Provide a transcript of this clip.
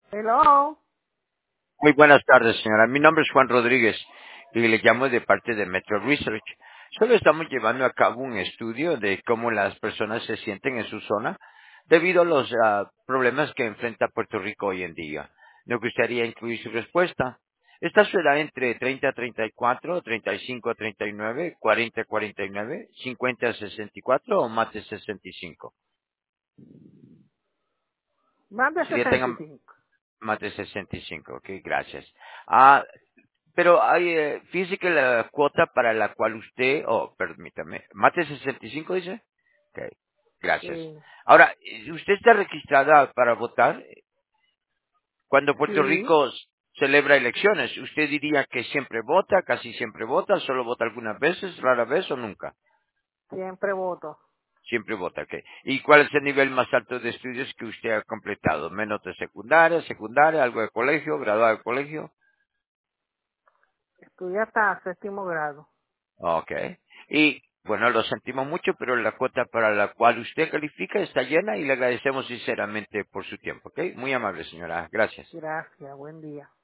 Hello. Muy buenas tardes, señora. Mi nombre es Juan Rodríguez y le llamo de parte de Metro Research. Solo estamos llevando a cabo un estudio de cómo las personas se sienten en su zona debido a los problemas que enfrenta Puerto Rico hoy en día. Nos gustaría incluir su respuesta. ¿Está su edad entre 30 a 34, 35 a 39, 40 a 49, 50 a 64 o más de 65? Más de Si ya tengan 65. más de 65, ok, gracias. Ah, Pero fíjese que la cuota para la cual usted, permítame, mate 65 dice. Ok, gracias. Sí. Ahora, ¿usted está registrada para votar? Cuando Puerto Sí. Rico celebra elecciones, ¿usted diría que siempre vota, casi siempre vota, solo vota algunas veces, rara vez o nunca? Siempre voto. Siempre vota, ok. ¿Y cuál es el nivel más alto de estudios que usted ha completado? ¿Menos de secundaria, algo de colegio, graduado de colegio? Estudié hasta séptimo grado. Ok. Y bueno, lo sentimos mucho, pero la cuota para la cual usted califica está llena y le agradecemos sinceramente por su tiempo. Ok. Muy amable, señora. Gracias. Gracias. Buen día.